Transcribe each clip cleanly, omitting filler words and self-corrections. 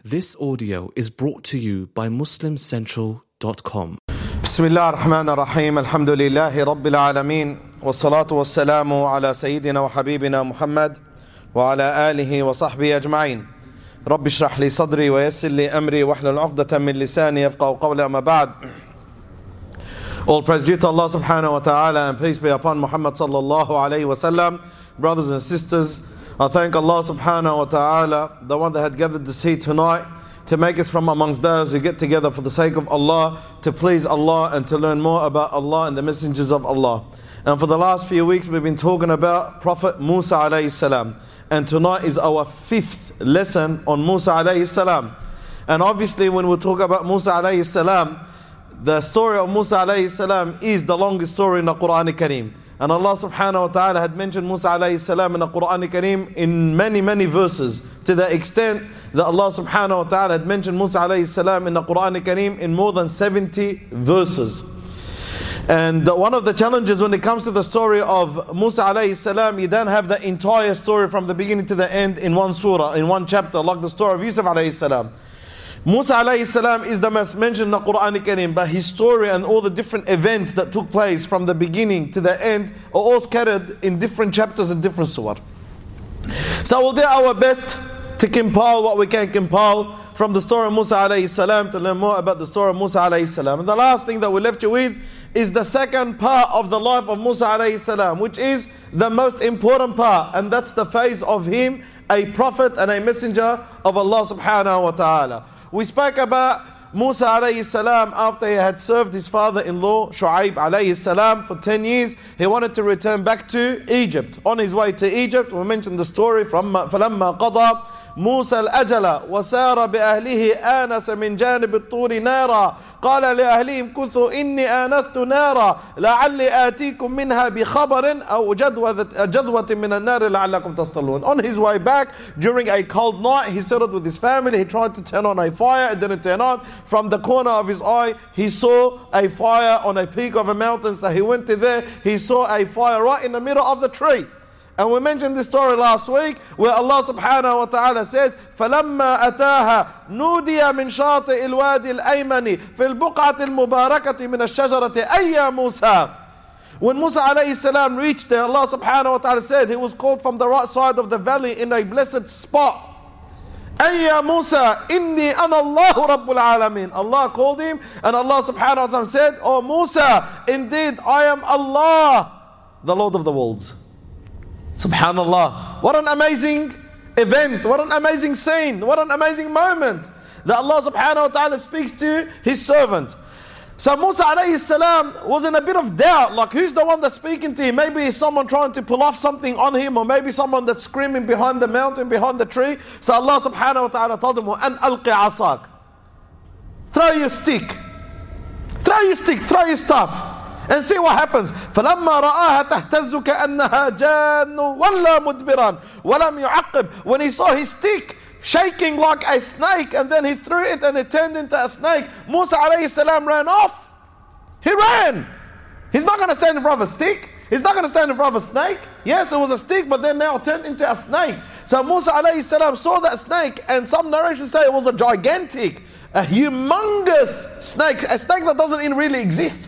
This audio is brought to you by MuslimCentral.com. بسم الله الرحمن الرحيم الحمد لله رب العالمين والصلاة والسلام على سيدنا وحبيبنا محمد وعلى آله وصحبه أجمعين رب اشرح لي صدري ويسر لي أمري واحلل عقدة من لساني يفقهوا قولي أما بعد. All praise due to Allah subhanahu wa ta'ala and peace be upon Muhammad sallallahu alayhi wa sallam. Brothers and sisters, I thank Allah subhanahu wa ta'ala, the one that had gathered us here tonight to make us from amongst those who get together for the sake of Allah, to please Allah and to learn more about Allah and the messengers of Allah. And for the last few weeks we've been talking about Prophet Musa alayhi salam. And tonight is our fifth lesson on Musa alayhi salam. And obviously when we talk about Musa alayhi salam, the story of Musa alayhi salam is the longest story in the Quran Kareem. And Allah subhanahu wa ta'ala had mentioned Musa alayhi salam in the Quran Kareem in many verses, to the extent that Allah subhanahu wa ta'ala had mentioned Musa alayhi salam in the Quran Kareem in more than 70 verses. And one of the challenges when it comes to the story of Musa alayhi salam, you don't have the entire story from the beginning to the end in one surah, in one chapter, like the story of Yusuf alayhi salam. Musa alayhi salam is the most mentioned in the Quran Kareem, but his story and all the different events that took place from the beginning to the end are all scattered in different chapters and different surah. So we'll do our best to compile what we can compile from the story of Musa alayhi salam, to learn more about the story of Musa alayhi salam. And the last thing that we left you with is the second part of the life of Musa alayhi salam, which is the most important part, and that's the phase of him, a prophet and a messenger of Allah subhanahu wa ta'ala. We spoke about Musa alayhi salam after he had served his father-in-law Shu'aib alayhi salam for 10 years. He wanted to return back to Egypt. On his way to Egypt, we mentioned the story from فَلَمَّا قَضَى موسى الأجل وسار بأهله آنس من جانب الطور نارا قال لأهلهم كثوا إني آنست نارا لعلي آتيكم منها بخبر أو جذوة من النار لعلكم تصطلون. On his way back during a cold night, he settled with his family. He tried to turn on a fire, it didn't turn on. From the corner of his eye, he saw a fire on a peak of a mountain, so he went to there. He saw a fire right in the middle of the tree. And we mentioned this story last week where Allah subhanahu wa ta'ala says فَلَمَّا أَتَاهَا نُودِيَ مِنْ شَاطِئِ الْوَادِ الْأَيْمَنِ فِي الْبُقْعَةِ الْمُبَارَكَةِ مِنَ الشَّجَرَةِ أَيْ يَا مُوسَى. When Musa alayhi salam reached there, Allah subhanahu wa ta'ala said he was called from the right side of the valley in a blessed spot. أَيْ يَا مُوسَى إِنِّي أَنَا اللَّهُ رَبُّ الْعَالَمِينَ. Allah called him and Allah subhanahu wa ta'ala said, "Oh Musa, indeed I am Allah, the Lord of the worlds." Subhanallah, what an amazing event, what an amazing scene, what an amazing moment that Allah subhanahu wa ta'ala speaks to his servant. So Musa alayhi salam was in a bit of doubt, like who's the one that's speaking to him? Maybe it's someone trying to pull off something on him, or maybe someone that's screaming behind the mountain, behind the tree. So Allah subhanahu wa ta'ala told him, "An alqi asak." Throw your stick, throw your stuff, and see what happens. فَلَمَّا رَآهَا تَهْتَزُّ كَأَنَّهَا جَانٌّ وَلَّا مُدْبِرًا وَلَمْ يُعَقِّبْ. When he saw his stick shaking like a snake, and then he threw it and it turned into a snake, Musa alayhi salam ran off. He ran. He's not going to stand in front of a stick. He's not going to stand in front of a snake. Yes, it was a stick, but then now it turned into a snake. So Musa alayhi salam saw that snake, and some narrations say it was a gigantic, a humongous snake, a snake that doesn't even really exist.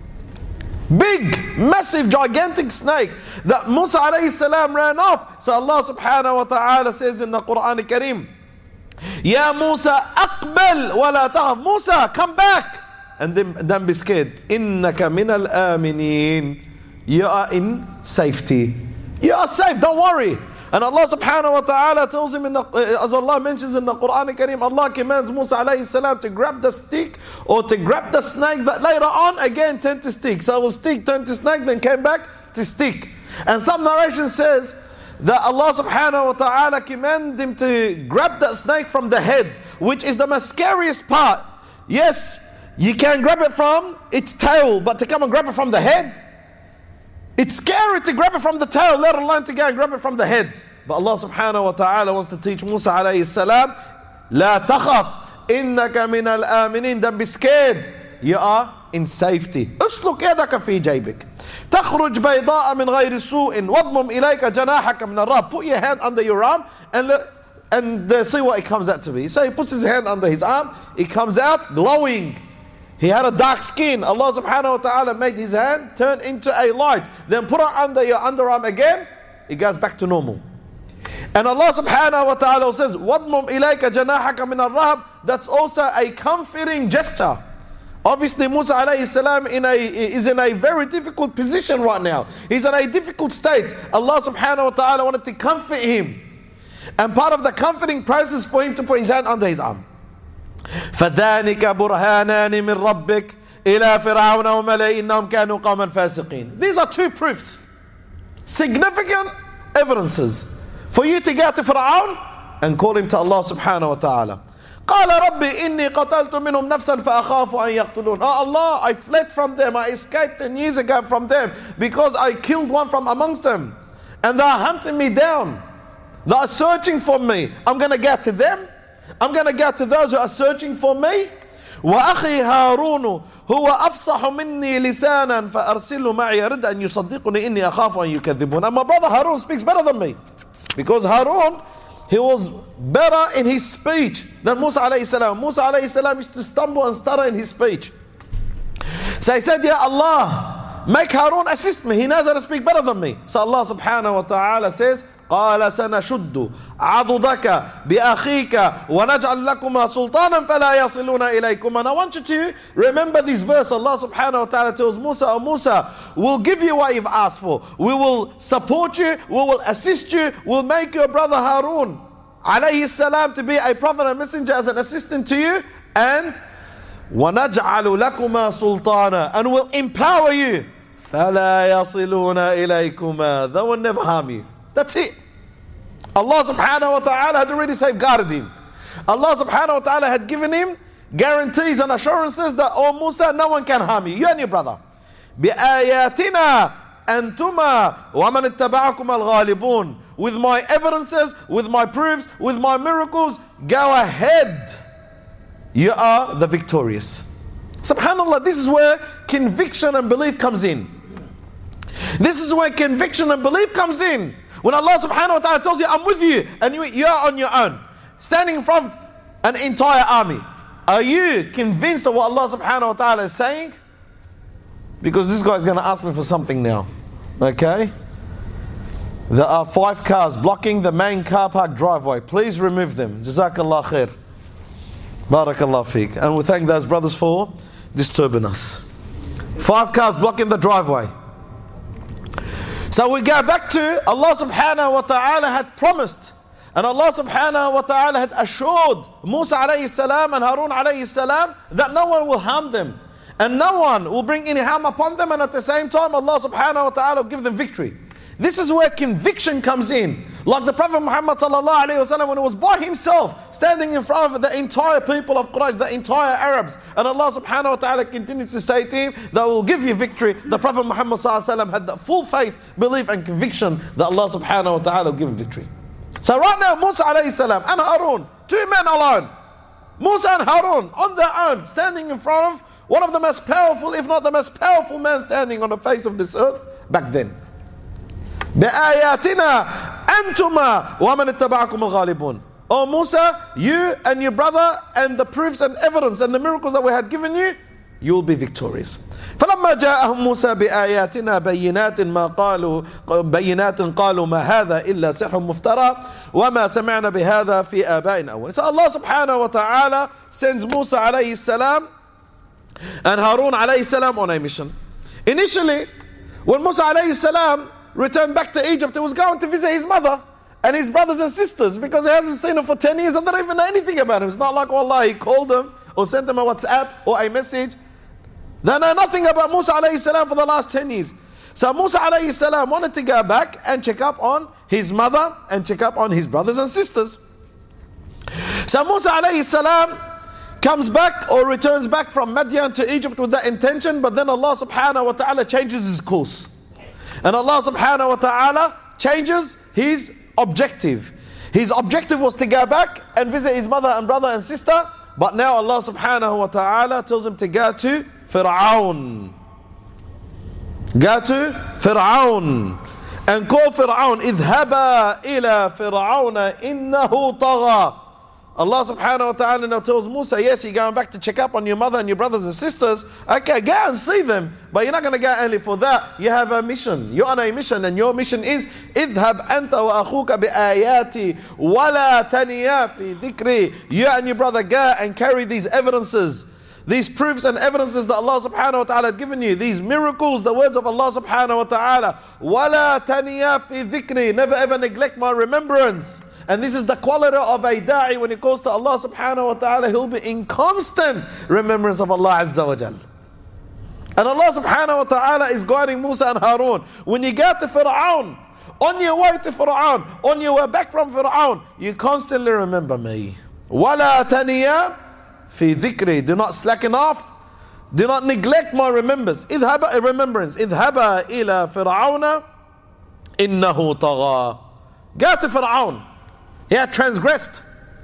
Big, massive, gigantic snake that Musa alayhi salam ran off. So Allah subhanahu wa ta'ala says in the Quran Kareem, Ya Musa aqbal wa la takhaf. Musa, come back and then be scared. Innaka min al-aminin. You are in safety. You are safe, don't worry. And Allah subhanahu wa ta'ala tells him, as Allah mentions in the Quran Kareem, Allah commands Musa alayhi salam to grab the stick or to grab the snake, but later on again turned to stick. So it was stick, turned to snake, then came back to stick. And some narration says that Allah subhanahu wa ta'ala commanded him to grab that snake from the head, which is the most scariest part. Yes, you can grab it from its tail, but to come and grab it from the head, it's scary to grab it from the tail, let alone to go and grab it from the head. But Allah subhanahu wa ta'ala wants to teach Musa alayhi salam, La takhaf, innaka min al-aminin. Don't be scared, you are in safety. Usluk yadaka fi jaybik. تخرج بيضاء من غير سوء واضمم إليك جناحك من الرهب. Put your hand under your arm and and see what it comes out to be. So he puts his hand under his arm, it comes out glowing. He had a dark skin. Allah subhanahu wa ta'ala made his hand turn into a light. Then put it under your underarm again, it goes back to normal. And Allah subhanahu wa ta'ala says, وَضْمُمْ إِلَيْكَ جَنَاحَكَ مِنَ الرَّهْبِ. That's also a comforting gesture. Obviously Musa alayhi salam is in a very difficult position right now. He's in a difficult state. Allah subhanahu wa ta'ala wanted to comfort him. And part of the comforting process for him to put his hand under his arm. فَذَانِكَ بُرْهَانَانِ مِنْ رَبِّكَ إِلَى فِرْعَوْنَ وَمَلَئِهِ إِنَّهُمْ كَانُوا قَوْمًا فَاسِقِينَ. These are two proofs, significant evidences for you to get to Fir'aun and call him to Allah subhanahu wa ta'ala. قال ربي إني قتلت منهم نفسا فأخاف أن يقتلون. Oh Allah, I fled from them, I escaped 10 years ago from them because I killed one from amongst them and they are hunting me down. They are searching for me. I'm going to get to them. I'm going to get to those who are searching for me. وأخي هارون هو أفصح مني لسانا فأرسله معي يرد أن يصدقني إني أخاف أن يكذبون. And my brother Harun speaks better than me, because Harun, he was better in his speech than Musa alayhi salam. Musa alayhi salam used to stumble and stutter in his speech. So he said, Ya Allah, make Harun assist me. He knows how to speak better than me. So Allah subhanahu wa ta'ala says, قال سنشد عضدك بأخيك ونجعل لكما سلطانا فلا يصلون إليكما. And I want you to remember this verse. Allah subhanahu wa ta'ala tells Musa, oh Musa, we'll give you what you've asked for. We will support you, we will assist you, we'll make your brother Harun alayhi salam to be a prophet and messenger as an assistant to you, and وَنَجْعَلُ لَكُمَا سُلْطَانًا, and we'll empower you. فَلَا يَصِلُونَ إِلَيْكُمَا. They will never harm you. That's it. Allah subhanahu wa ta'ala had already safeguarded him. Allah subhanahu wa ta'ala had given him guarantees and assurances that, oh Musa, no one can harm you and your brother. بِآيَاتِنَا أَنْتُمَا وَمَنِ اتَّبَعَكُمَ الْغَالِبُونَ. With my evidences, with my proofs, with my miracles, go ahead. You are the victorious. SubhanAllah, this is where conviction and belief comes in. This is where conviction and belief comes in. When Allah subhanahu wa ta'ala tells you, I'm with you, and you are on your own, standing in front of an entire army. Are you convinced of what Allah subhanahu wa ta'ala is saying? Because this guy is going to ask me for something now. Okay? There are 5 cars blocking the main car park driveway. Please remove them. Jazakallah khair. Barakallah feek. And we thank those brothers for disturbing us. 5 cars blocking the driveway. So we go back to Allah subhanahu wa ta'ala had promised, and Allah subhanahu wa ta'ala had assured Musa alayhi salam and Harun alayhi salam that no one will harm them and no one will bring any harm upon them, and at the same time Allah subhanahu wa ta'ala will give them victory. This is where conviction comes in. Like the Prophet Muhammad sallallahu alayhi wa sallam, when he was by himself, standing in front of the entire people of Quraysh, the entire Arabs, and Allah subhanahu wa ta'ala continues to say to him that will give you victory. The Prophet Muhammad sallallahu alayhi wa sallam had that full faith, belief and conviction that Allah subhanahu wa ta'ala will give him victory. So right now Musa alayhi salam and Harun, 2 men alone, Musa and Harun on their own, standing in front of one of the most powerful, if not the most powerful man standing on the face of this earth back then. بِآيَاتِنَا أَنْتُمَا وَمَنِ اتَّبَعَكُمُ الْغَالِبُونَ. Oh Musa, you and your brother and the proofs and evidence and the miracles that we had given you, you will be victorious. فَلَمَّا جَاءَهُمْ مُوسَى بِآيَاتِنَا بَيِّنَاتٍ قَالُوا مَا هَذَا إِلَّا سِحْرٌ مُفْتَرًى وَمَا سَمِعْنَا بِهَذَا فِي آبَائِنَا الْأَوَّلِينَ. So Allah subhanahu wa ta'ala sends Musa alayhi salam and Harun alayhi salam on a mission. Initially, when Musa alayhi salam returned back to Egypt, he was going to visit his mother and his brothers and sisters, because he hasn't seen them for 10 years and they don't even know anything about him. It's not like, Allah, he called them or sent them a WhatsApp or a message. They know nothing about Musa alayhi salam for the last 10 years. So Musa alayhi salam wanted to go back and check up on his mother and check up on his brothers and sisters. So Musa alayhi salam comes back or returns back from Madian to Egypt with that intention, but then Allah subhanahu wa ta'ala changes his course. And Allah subhanahu wa ta'ala changes his objective. His objective was to go back and visit his mother and brother and sister, but now Allah subhanahu wa ta'ala tells him to go to Fir'aun. Go to Fir'aun. and called Fir'aun, اذهبا إلى فرعون إنه طغى. Allah subhanahu wa ta'ala now tells Musa, yes, you're going back to check up on your mother and your brothers and sisters. Okay, go and see them. But you're not going to go only for that. You have a mission. You're on a mission, and your mission is اذهب أنت وأخوك بآياتي ولا تنيا في ذكري. You and your brother go and carry these evidences, these proofs and evidences that Allah subhanahu wa ta'ala had given you, these miracles, the words of Allah subhanahu wa ta'ala. ولا تنيا في ذكري. Never ever neglect my remembrance. And this is the quality of a da'i when he goes to Allah subhanahu wa ta'ala. He'll be in constant remembrance of Allah Azza wa Jal. And Allah subhanahu wa ta'ala is guiding Musa and Harun. When you get to Fir'aun, on your way to Fir'aun, on your way back from Fir'aun, you constantly remember me. وَلَا تَنِيَا فِي ذِكْرِي. Do not slacken off. Do not neglect my remembrance. اذهب إلى فرعون إنه طغى. Go to Fir'aun. He had transgressed.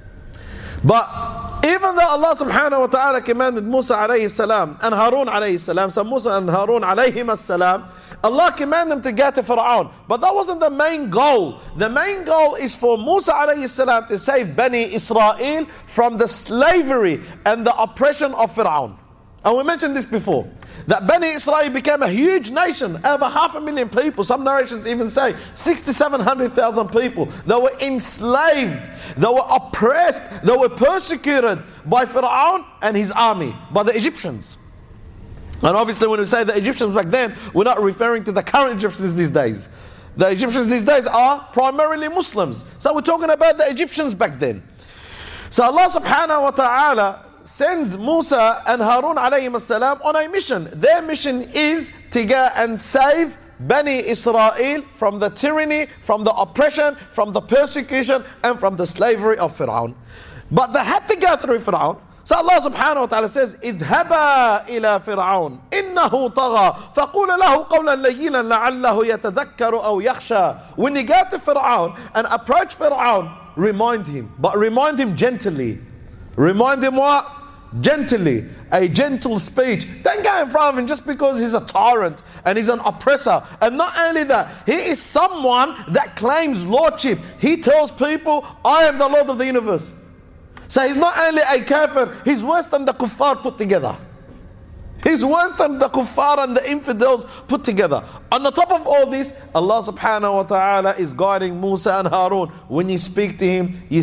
But even though Allah subhanahu wa ta'ala commanded Musa alayhi salam and Harun alayhi salam, so Musa and Harun alayhim as-salam, Allah commanded them to go to Fir'aun. But that wasn't the main goal. The main goal is for Musa alayhi salam to save Bani Israel from the slavery and the oppression of Fir'aun. And we mentioned this before, that Bani Israel became a huge nation, over 500,000 people. Some narrations even say 600,000 to 700,000 people. They were enslaved, they were oppressed, they were persecuted by Fir'aun and his army, by the Egyptians. And obviously when we say the Egyptians back then, we're not referring to the current Egyptians these days. The Egyptians these days are primarily Muslims. So we're talking about the Egyptians back then. So Allah subhanahu wa ta'ala sends Musa and Harun alayhim as-salam on a mission. Their mission is to go and save Bani Israel from the tyranny, from the oppression, from the persecution, and from the slavery of Fir'aun. But they had to go through Fir'aun. So Allah subhanahu wa ta'ala says, اذهبا إلى فرعون إنه طغى فقول له قولا لينا لعله يتذكر أو يخشى. When you go to Fir'aun and approach Fir'aun, remind him, but remind him gently. Remind him what? Gently. A gentle speech. Don't go in front of him just because he's a tyrant and he's an oppressor. And not only that, he is someone that claims lordship. He tells people, I am the Lord of the universe. So he's not only a kafir, he's worse than the kuffar put together. He's worse than the kuffar and the infidels put together. On the top of all this, Allah subhanahu wa ta'ala is guiding Musa and Harun. When you speak to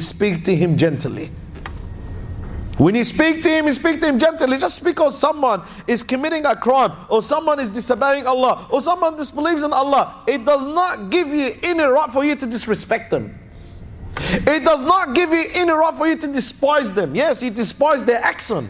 him gently. When you speak to him, you speak to him gently. Just because someone is committing a crime, or someone is disobeying Allah, or someone disbelieves in Allah, it does not give you any right for you to disrespect them. It does not give you any right for you to despise them. Yes, you despise their action.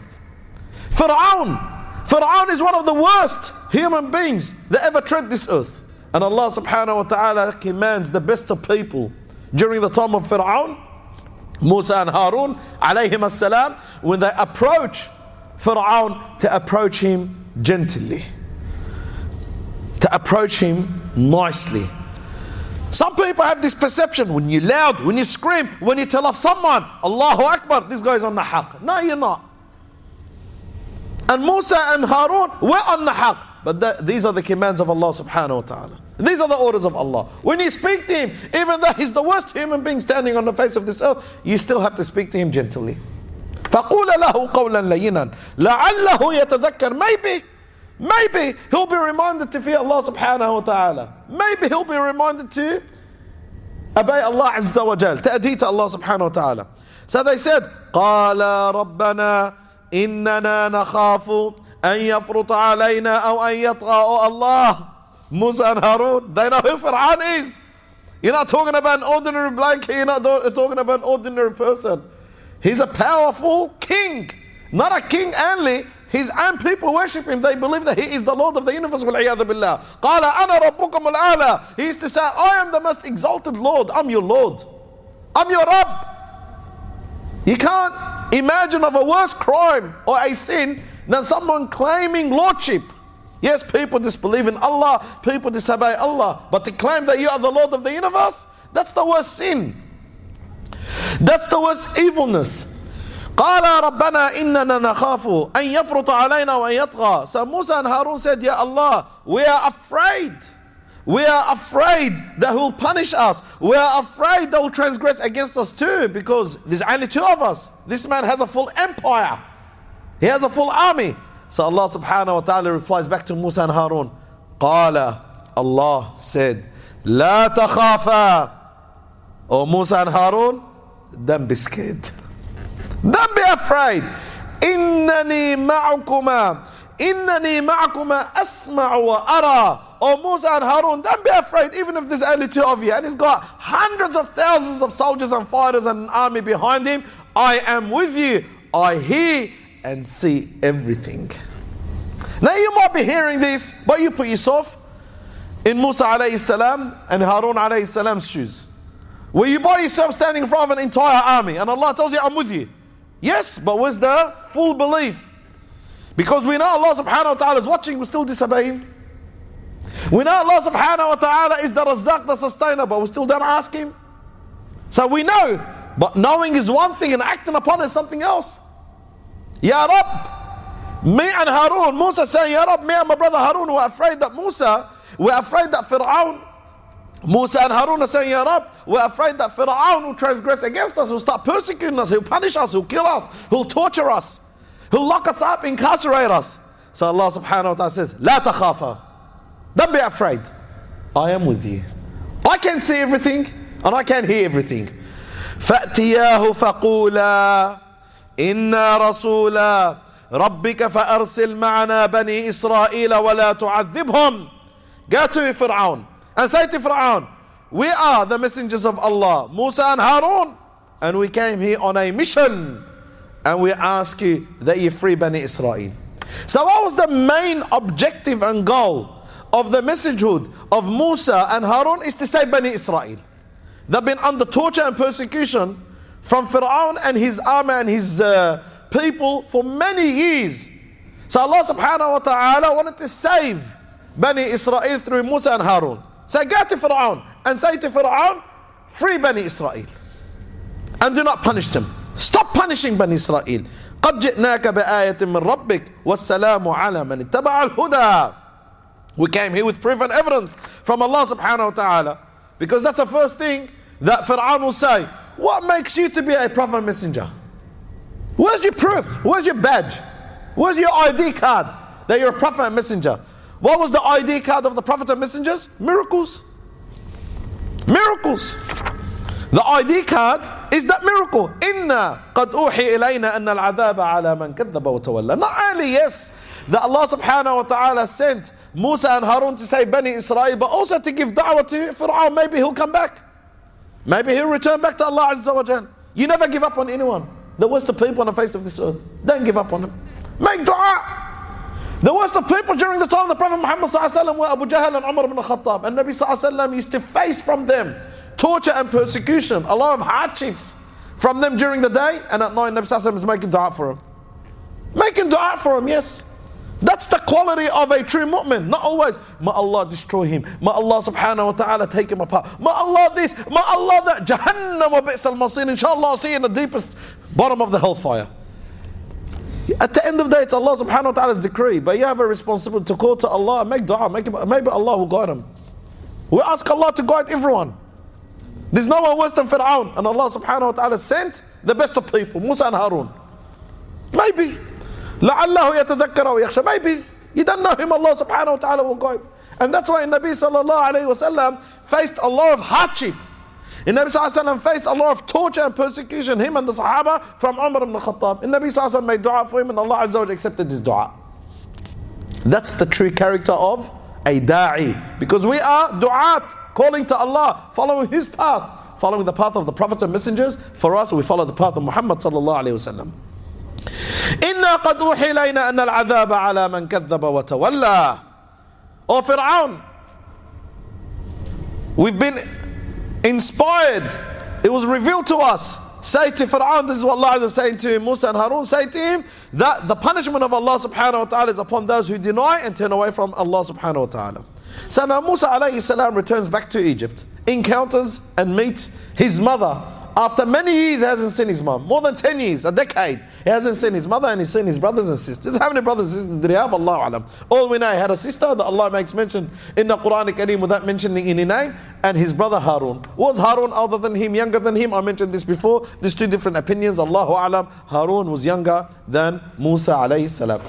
Fir'aun is one of the worst human beings that ever tread this earth. And Allah subhanahu wa ta'ala commands the best of people during the time of Fir'aun, Musa and Harun alayhim as-salam, when they approach Fir'aun, to approach him gently, to approach him nicely. Some people have this perception, when you're loud, when you scream, when you tell off someone, Allahu Akbar, this guy's on the haqq. No, you're not. And Musa and Harun were on the haqq. But these are the commands of Allah subhanahu wa ta'ala. These are the orders of Allah. When you speak to him, even though he's the worst human being standing on the face of this earth, you still have to speak to him gently. فَقُولَ لَهُ قَوْلًا لَيِّنًا لَعَلَّهُ يَتَذَكَّرُ. Maybe he'll be reminded to fear Allah subhanahu wa ta'ala. Maybe he'll be reminded to obey Allah Azza wa Jal, to adhere to Allah subhanahu wa ta'ala. So they said, قَالَ رَبَّنَا إِنَّنَا نَخَافُ أَن يَفْرُطَ عَلَيْنَا أَوْ أَن يَطْغَى. Oh Allah, Musa and Harun, they know who Fir'aun is. You're not talking about an ordinary blanket, you're not talking about an ordinary person. He's a powerful king. Not a king only, his own people worship him. They believe that he is the Lord of the universe. وَالْعِيَاذُ بِاللَّهِ قَالَ أَنَا رَبُّكُمُ الْأَعْلَى. He used to say, I am the most exalted Lord. I'm your Lord. I'm your Rabb. You can't imagine of a worse crime or a sin than someone claiming lordship. Yes, people disbelieve in Allah, people disobey Allah, but to claim that you are the Lord of the universe, that's the worst sin. That's the worst evilness. قَالَ رَبَّنَا إِنَّنَا نَخَافُ أَن يَفْرُطَ عَلَيْنَا وَأَن يَطْغَى. So Musa and Harun said, Ya Allah, we are afraid. We are afraid that He'll punish us. We are afraid that He'll transgress against us too, because there's only two of us. This man has a full empire. He has a full army. So Allah subhanahu wa ta'ala replies back to Musa and Harun. Qala, Allah said, La takhafa. Oh Musa and Harun, don't be scared. Don't be afraid. Innani ma'akuma. Innani ma'akuma asma'u wa ara. Oh Musa and Harun, don't be afraid, even if there's only two of you. And he's got hundreds of thousands of soldiers and fighters and an army behind him. I am with you. I hear and see everything. Now you might be hearing this, but you put yourself in Musa alayhi salam and Harun alayhi salam's shoes. Where you by yourself standing in front of an entire army and Allah tells you, I'm with you. Yes, but where's the full belief? Because we know Allah subhanahu wa ta'ala is watching, we still disobey Him. We know Allah subhanahu wa ta'ala is the Razzaq, the sustainer, but we still don't ask Him. So we know, but knowing is one thing and acting upon is something else. Ya Rab, me and Harun, Musa saying, Ya Rab, me and my brother Harun were afraid that Fir'aun, Musa and Harun are saying, Ya Rab, we're afraid that Fir'aun will transgress against us, will start persecuting us, he'll punish us, he'll kill us, he'll torture us, he'll lock us up, incarcerate us. So Allah subhanahu wa ta'ala says, La takhafa. Don't be afraid. I am with you. I can see everything and I can hear everything. فَأْتِيَاهُ فَقُولَا إِنَّا رَسُولَا رَبِّكَ فَأَرْسِلْ مَعَنَا بَنِي إِسْرَائِيلَ وَلَا تُعَذِّبْهُمْ. Go to Fir'aun and say to Fir'aun, we are the messengers of Allah, Musa and Harun, and we came here on a mission, and we ask you that you free Bani Israel. So what was the main objective and goal of the messagehood of Musa and Harun? Is to save Bani Israel. They've been under torture and persecution from Fir'aun and his army and his people for many years. So Allah subhanahu wa ta'ala wanted to save Bani Israel through Musa and Harun. So go to Fir'aun and say to Fir'aun, free Bani Israel and do not punish them. Stop punishing Bani Israel. قَدْ جِئْنَاكَ بِآيَةٍ مِّن رَبِّكَ وَالسَّلَامُ عَلَى مَنِ اتَّبَعَ الْهُدَى. We came here with proof and evidence from Allah subhanahu wa ta'ala, because that's the first thing that Fir'aun will say. What makes you to be a prophet messenger? Where's your proof? Where's your badge? Where's your ID card that you're a prophet and messenger? What was the ID card of the prophets and messengers? Miracles. Miracles. The ID card is that miracle. Inna qad uhi ilayna anna al-'adhaba 'ala man kadhaba wa tawalla. Not only yes, that Allah subhanahu wa ta'ala sent Musa and Harun to save Bani Israel, but also to give da'wah to Fir'aun. Maybe he'll come back. Maybe he'll return back to Allah Azza wa Jal. You never give up on anyone. The worst of people on the face of this earth. Don't give up on them. Make dua. The worst of people during the time of the Prophet Muhammad sallallahu alaihi wasallam were Abu Jahl and Umar ibn Khattab. And Nabi sallallahu alaihi wasallam used to face from them torture and persecution, a lot of hardships from them during the day, and at night Nabi sallallahu alaihi wasallam is making dua for them. Making dua for them, yes. That's the quality of a true mu'min. Not always, may Allah destroy him, may Allah subhanahu wa ta'ala take him apart, may Allah this, may Allah that, Jahannam wa bi'sal masir, inshallah I'll see you in the deepest bottom of the hellfire. At the end of the day, it's Allah subhanahu wa ta'ala's decree, but you have a responsibility to call to Allah and make dua, maybe Allah will guide him. We ask Allah to guide everyone. There's no one worse than Fir'aun, and Allah subhanahu wa ta'ala sent the best of people, Musa and Harun. Maybe. لَعَلَّهُ يَتَذَكَّرَ وَيَخْشَى. Maybe. You don't know him, Allah subhanahu wa ta'ala will guide. And that's why Nabi sallallahu alayhi wa sallam faced a lot of hardship. And Nabi sallallahu alayhi wa sallam faced a lot of torture and persecution, him and the Sahaba from Umar ibn Khattab. And Nabi sallallahu alayhi wa sallam made dua for him, and Allah Azza wa Jalla accepted his dua. That's the true character of a da'i. Because we are du'at, calling to Allah, following His path, following the path of the prophets and messengers. For us, we follow the path of Muhammad sallallahu alayhi wa sallam. إِنَّا قَدْ أُوحِي إِلَيْنَا أَنَّ الْعَذَابَ عَلَى مَنْ كَذَّبَ وَتَوَلَّى. O Fir'aun, we've been inspired, it was revealed to us. Say to Fir'aun, this is what Allah is saying to Musa and Harun, say to him that the punishment of Allah subhanahu wa ta'ala is upon those who deny and turn away from Allah subhanahu wa ta'ala. So now Musa alayhi salam returns back to Egypt, encounters and meets his mother. After many years he hasn't seen his mom, more than 10 years, a decade. He hasn't seen his mother and he's seen his brothers and sisters. How many brothers and sisters did he have? Allahu Alam. All we know, he had a sister that Allah makes mention in the Quran Kareem without mentioning any name, and his brother Harun. Was Harun older than him, younger than him? I mentioned this before. There's two different opinions. Allahu Alam. Harun was younger than Musa alayhi salam.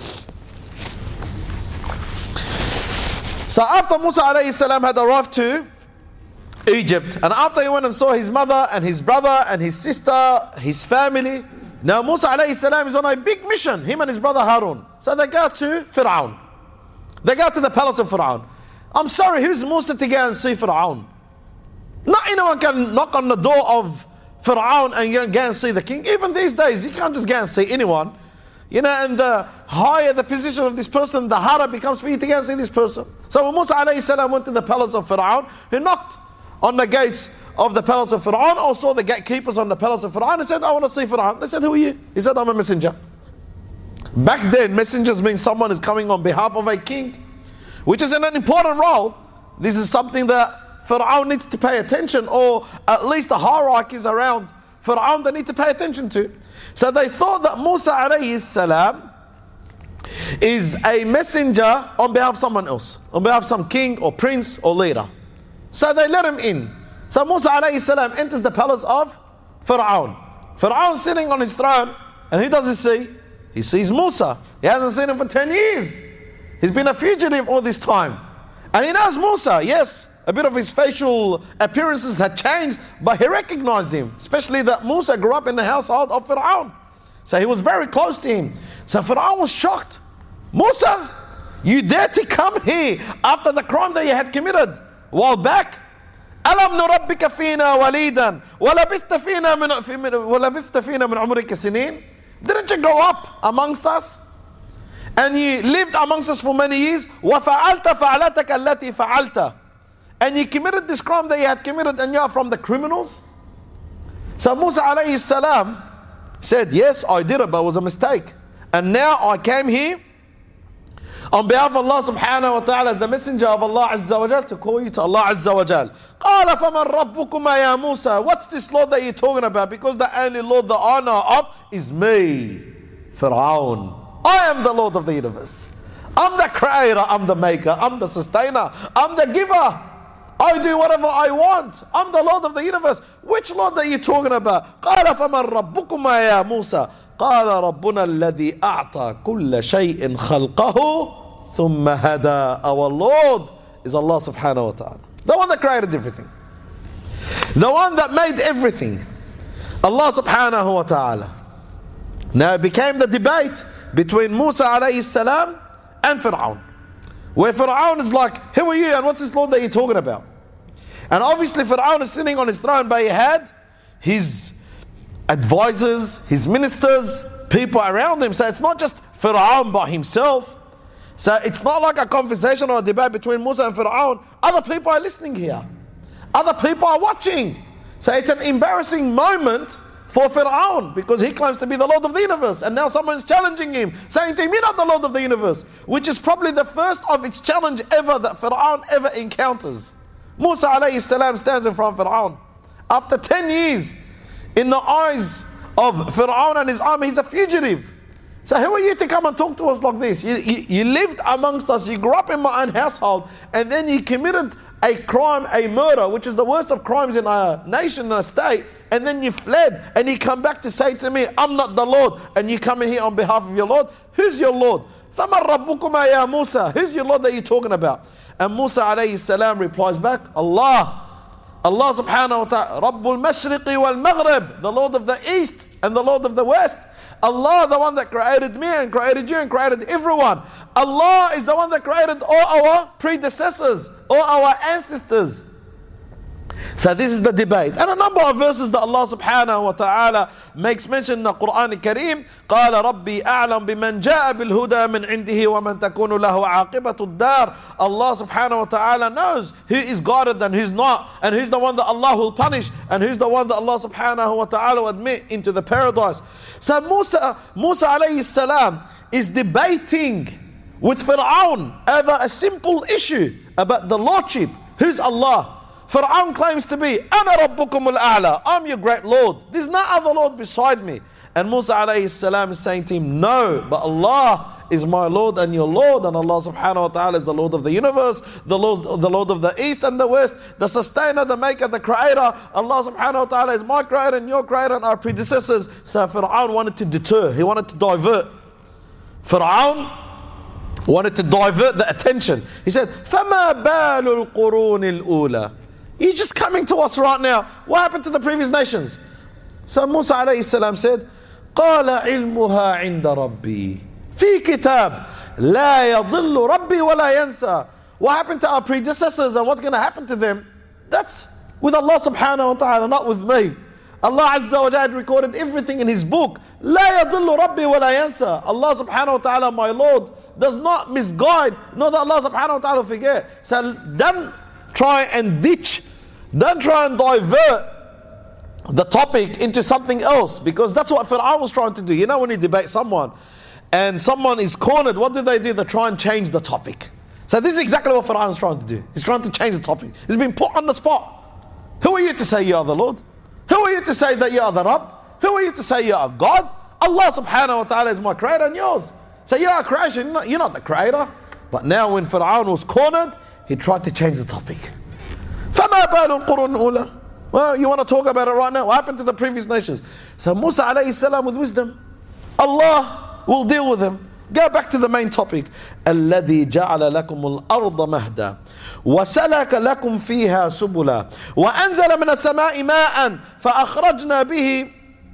So after Musa alayhi salam had arrived to Egypt, and after he went and saw his mother and his brother and his sister, his family, now Musa alayhi salam is on a big mission, him and his brother Harun. So they go to Fir'aun. They go to the palace of Fir'aun. I'm sorry, who's Musa to go and see Fir'aun? Not anyone can knock on the door of Fir'aun and go and see the king. Even these days, you can't just go and see anyone. You know, and the higher the position of this person, the harder it becomes for you to go and see this person. So when Musa alayhi salam went to the palace of Fir'aun, he knocked on the gates of the palace of Fir'aun, or saw the gatekeepers on the palace of Fir'aun, and said, I want to see Fir'aun. They said, who are you? He said, I'm a messenger. Back then, messengers mean someone is coming on behalf of a king, which is an important role. This is something that Fir'aun needs to pay attention, or at least the hierarchies around Fir'aun they need to pay attention to. So they thought that Musa alayhi salam is a messenger on behalf of someone else, on behalf of some king or prince or leader. So they let him in. So Musa alayhi salam enters the palace of Fir'aun. Fir'aun sitting on his throne, and who does he see? He sees Musa. He hasn't seen him for 10 years. He's been a fugitive all this time. And he knows Musa, yes. A bit of his facial appearances had changed, but he recognized him, especially that Musa grew up in the household of Fir'aun. So he was very close to him. So Fir'aun was shocked. Musa, you dare to come here after the crime that you had committed a while back? أَلَمْ نُرَبِّكَ فِينَا وَلِيدًا وَلَبِثْتَ فِينَا مِنْ عُمُرِكَ سِنِينَ? Didn't you grow up amongst us? And you lived amongst us for many years? وَفَعَلْتَ فَعَلَتَكَ الَّتِي فَعَلْتَ? And you committed this crime that you had committed, and you are from the criminals? So Musa alayhi salam said, yes, I did it, but it was a mistake. And now I came here on behalf of Allah subhanahu wa ta'ala as the messenger of Allah azza wa jal to call you to Allah azza wa jal. قَالَ فَمَنْ رَبُّكُمَا يَا Musa? What's this Lord that you're talking about? Because the only Lord that I know of is me, Fir'aun. I am the Lord of the universe. I'm the creator, I'm the maker, I'm the sustainer, I'm the giver. I do whatever I want. I'm the Lord of the universe. Which Lord are you talking about? قَالَ فَمَنْ رَبُّكُمَا يَا مُوسَى? قَالَ رَبُّنَا الَّذِي أَعْطَى كُلَّ شَيْءٍ خَلْقَهُ ثُمَّ هَدَى. Our Lord is Allah subhanahu wa ta'ala, the one that created everything, the one that made everything, Allah subhanahu wa ta'ala. Now it became the debate between Musa alayhi salam and Fir'aun, where Fir'aun is like, who are you and what's this Lord that you're talking about? And obviously Fir'aun is sitting on his throne, but he had his advisors, his ministers, people around him. So it's not just Fir'aun by himself. So it's not like a conversation or a debate between Musa and Fir'aun. Other people are listening here. Other people are watching. So it's an embarrassing moment for Fir'aun, because he claims to be the Lord of the universe, and now someone's challenging him, saying to him, you're not the Lord of the universe, which is probably the first of its challenge ever that Fir'aun ever encounters. Musa alayhi salam stands in front of Fir'aun. After 10 years, in the eyes of Fir'aun and his army, he's a fugitive. So who are you to come and talk to us like this? You lived amongst us, you grew up in my own household, and then you committed a crime, a murder, which is the worst of crimes in a nation and a state, and then you fled, and you come back to say to me, I'm not the Lord, and you come in here on behalf of your Lord? Who's your Lord? فَمَنْ رَبُّكُمَا يَا مُوسَى? Who's your Lord that you're talking about? And Musa alayhi salam replies back, Allah. Allah subhanahu wa ta'ala, Rabbul Mashriqi wal Maghrib, the Lord of the East and the Lord of the West. Allah, the one that created me and created you and created everyone. Allah is the one that created all our predecessors, all our ancestors. So this is the debate. And a number of verses that Allah subhanahu wa ta'ala makes mention in the Quran Kareem. قَالَ رَبِّي أَعْلَمْ بِمَنْ جَاءَ بِالْهُدَى مِنْ عِنْدِهِ وَمَنْ تَكُونُ لَهُ عَاقِبَةُ الدَّارِ. Allah subhanahu wa ta'ala knows who is guided and who's not, and who's the one that Allah will punish, and who's the one that Allah subhanahu wa ta'ala will admit into the paradise. So Musa alayhi salam is debating with Fir'aun over a simple issue about the Lordship. Who's Allah? Fir'aun claims to be, أَنَا رَبُّكُمُ الْأَعْلَى, I'm your great Lord. There's no other Lord beside me. And Musa alayhi salam is saying to him, no, but Allah is my Lord and your Lord, and Allah subhanahu wa ta'ala is the Lord of the universe, the Lord of the east and the west, the sustainer, the maker, the creator. Allah subhanahu wa ta'ala is my creator and your creator and our predecessors. So Fir'aun wanted to deter, he wanted to divert. Fir'aun wanted to divert the attention. He said, فَمَا بَالُ الْقُرُونِ الْأُولَى. You're just coming to us right now. What happened to the previous nations? So Musa alayhi salam said, قَالَ عِلْمُهَا عِنْدَ رَبِّي في كتاب لا يضل ربي ولا ينسى. What happened to our predecessors and what's going to happen to them, that's with Allah subhanahu wa ta'ala, not with me. Allah Azza wa Jalla recorded everything in His book. لا يضل ربي ولا ينسى. Allah subhanahu wa ta'ala, my Lord, does not misguide, nor that Allah subhanahu wa ta'ala forget. So don't try and ditch, don't try and divert the topic into something else, because that's what Fir'aun was trying to do. You know, when you debate someone and someone is cornered, what do? They try and change the topic. So this is exactly what Fir'aun is trying to do. He's trying to change the topic. He's been put on the spot. Who are you to say you are the Lord? Who are you to say that you are the Rabb? Who are you to say you are God? Allah subhanahu wa ta'ala is my creator and yours. So you are a creation, you're not the creator. But now when Fir'aun was cornered, he tried to change the topic. فَمَا بَالُ الْقُرُونِ الْأُولَى. Well, you want to talk about it right now? What happened to the previous nations? So Musa alayhi salam, with wisdom, Allah will deal with him. Go back to the main topic. الَّذِي جَعَلَ لَكُمُ الْأَرْضَ مَهْدًا وَسَلَكَ لَكُمْ فِيهَا سُبُلًا وَأَنزَلَ مِنَ السَّمَاءِ مَاءً فَأَخْرَجْنَا بِهِ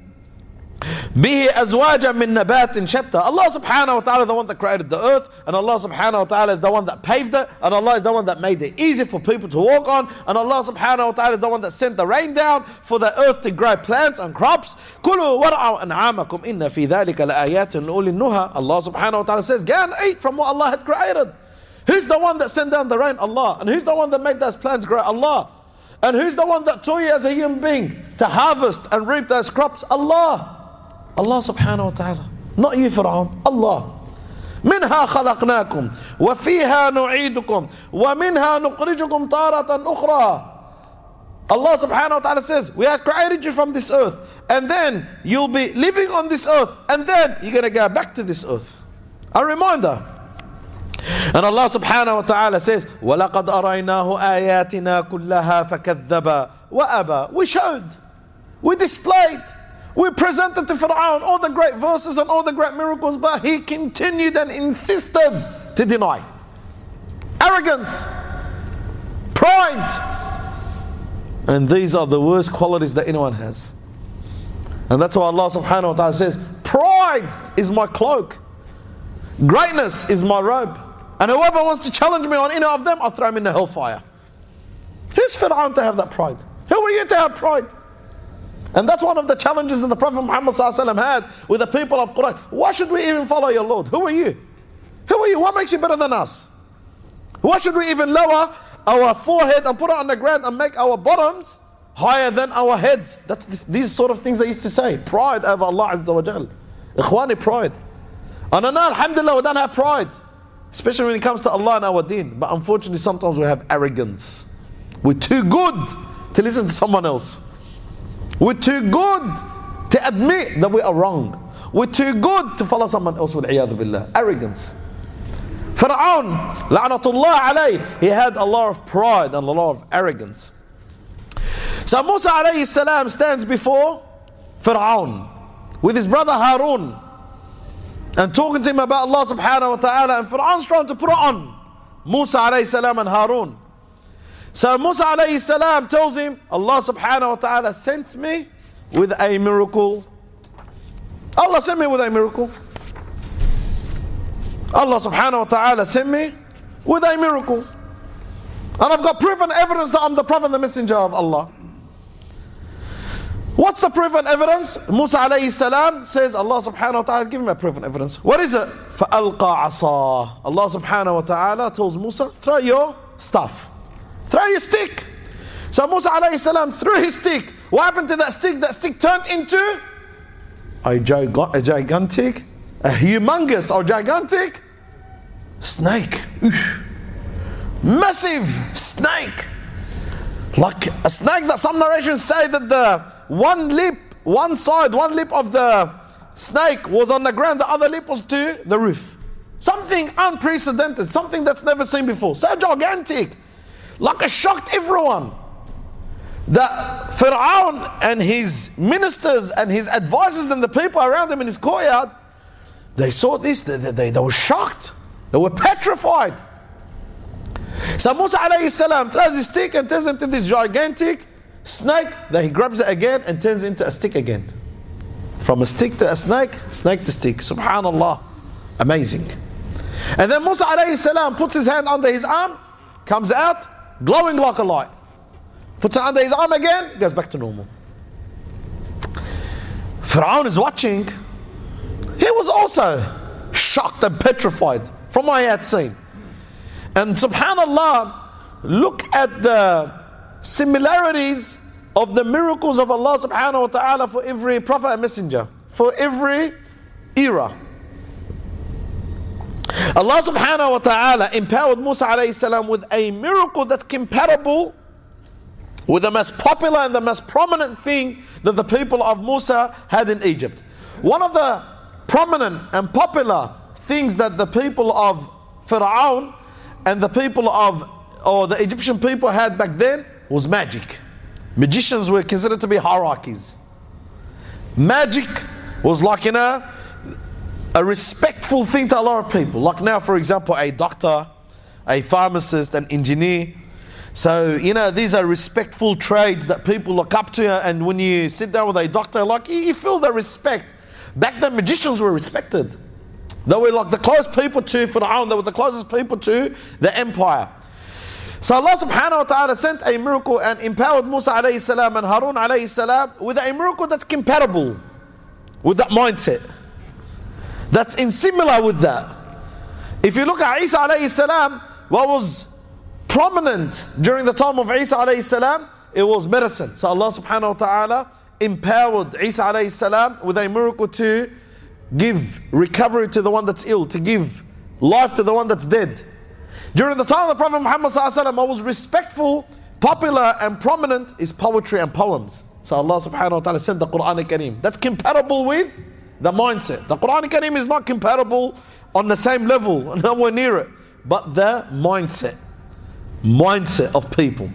أزواجا من نبات شتى. Allah subhanahu wa ta'ala is the one that created the earth, and Allah subhanahu wa ta'ala is the one that paved it, and Allah is the one that made it easy for people to walk on, and Allah subhanahu wa ta'ala is the one that sent the rain down for the earth to grow plants and crops. كُلُوا وَرْعَوْا أَنْعَامَكُمْ إِنَّ فِي ذَلِكَ لَآيَاتٍ لِأُولِي النُّهَى. Allah subhanahu wa ta'ala says, go and eat from what Allah had created. Who's the one that sent down the rain? Allah. And who's the one that made those plants grow? Allah. And who's the one that taught you as a human being to harvest and reap those crops? Allah. Allah subhanahu wa ta'ala. Not you, Fir'aun. Allah. منها خلقناكم وفيها نعيدكم ومنها نخرجكم تارة أخرى. Allah subhanahu wa ta'ala says, we have created you from this earth, and then you'll be living on this earth, and then you're going to go back to this earth. A reminder. And Allah subhanahu wa ta'ala says, وَلَقَدْ أَرَيْنَاهُ آيَاتِنَا كُلَّهَا فَكَذَّبَ وَأَبَى. We showed, we displayed, we presented to Fir'aun all the great verses and all the great miracles, but he continued and insisted to deny. Arrogance, pride, and these are the worst qualities that anyone has. And that's why Allah subhanahu wa ta'ala says, pride is my cloak, greatness is my robe, and whoever wants to challenge me on any of them, I'll throw him in the hellfire. Who's Fir'aun to have that pride? Who are you to have pride? And that's one of the challenges that the Prophet Muhammad had with the people of Quraysh. Why should we even follow your Lord? Who are you? Who are you? What makes you better than us? Why should we even lower our forehead and put it on the ground and make our bottoms higher than our heads? These sort of things they used to say. Pride over Allah Azza wa Jal. Ikhwani, pride. And now, alhamdulillah, we don't have pride. Especially when it comes to Allah and our deen. But unfortunately, sometimes we have arrogance. We're too good to listen to someone else. We're too good to admit that we are wrong. We're too good to follow someone else with iyadhu billah. Arrogance. Fir'aun, la'natullah alayh, he had a lot of pride and a lot of arrogance. So Musa alayhi salam stands before Fir'aun with his brother Harun and talking to him about Allah subhanahu wa ta'ala, and Fir'aun's trying to put it on Musa alayhi salam and Harun. So Musa alayhi salam tells him, Allah subhanahu wa ta'ala sent me with a miracle. Allah sent me with a miracle. Allah subhanahu wa ta'ala sent me with a miracle. And I've got proof and evidence that I'm the Prophet and the Messenger of Allah. What's the proof and evidence? Musa alayhi salam says, Allah subhanahu wa ta'ala, give him a proof and evidence. What is it? فَأَلْقَى عَصَاهُ. Allah subhanahu wa ta'ala tells Musa, throw your staff. Throw your stick. So Musa alayhi salam threw his stick. What happened to that stick? That stick turned into a gigantic, a humongous or gigantic snake. Massive snake. Like a snake that some narrations say that the one lip of the snake was on the ground, the other lip was to the roof. Something unprecedented, something that's never seen before. So gigantic. Like it shocked everyone. That Fir'aun and his ministers and his advisors and the people around him in his courtyard, they saw this, they were shocked. They were petrified. So Musa alayhi salam throws his stick and turns into this gigantic snake. Then he grabs it again and turns into a stick again. From a stick to a snake, snake to stick. Subhanallah. Amazing. And then Musa alayhi salam puts his hand under his arm, comes out, glowing like a light. Puts it under his arm again, goes back to normal. Fir'aun is watching. He was also shocked and petrified from what he had seen. And subhanallah, look at the similarities of the miracles of Allah subhanahu wa ta'ala for every prophet and messenger, for every era. Allah subhanahu wa ta'ala empowered Musa alayhi salam with a miracle that's comparable with the most popular and the most prominent thing that the people of Musa had in Egypt. One of the prominent and popular things that the people of Fir'aun and the people of, or the Egyptian people had back then was magic. Magicians were considered to be hierarchies. Magic was like, a respectful thing to a lot of people. Like now, for example, a doctor, a pharmacist, an engineer. So, these are respectful trades that people look up to, and when you sit down with a doctor, like you feel the respect. Back then, magicians were respected. They were like the close people to Fir'aun. They were the closest people to the empire. So Allah subhanahu wa ta'ala sent a miracle and empowered Musa alayhi salam and Harun alayhi salam with a miracle that's compatible with that mindset. That's in similar with that. If you look at Isa alayhi salam, what was prominent during the time of Isa alayhi salam, it was medicine. So Allah subhanahu wa ta'ala empowered Isa alayhi salam with a miracle to give recovery to the one that's ill, to give life to the one that's dead. During the time of the Prophet Muhammad sallallahu alaihi wasallam, what was respectful, popular and prominent is poetry and poems. So Allah subhanahu wa ta'ala sent the Quran al-Kareem. That's compatible with the mindset. The Quran al-Kareem is not compatible on the same level, nowhere near it, but the mindset of people.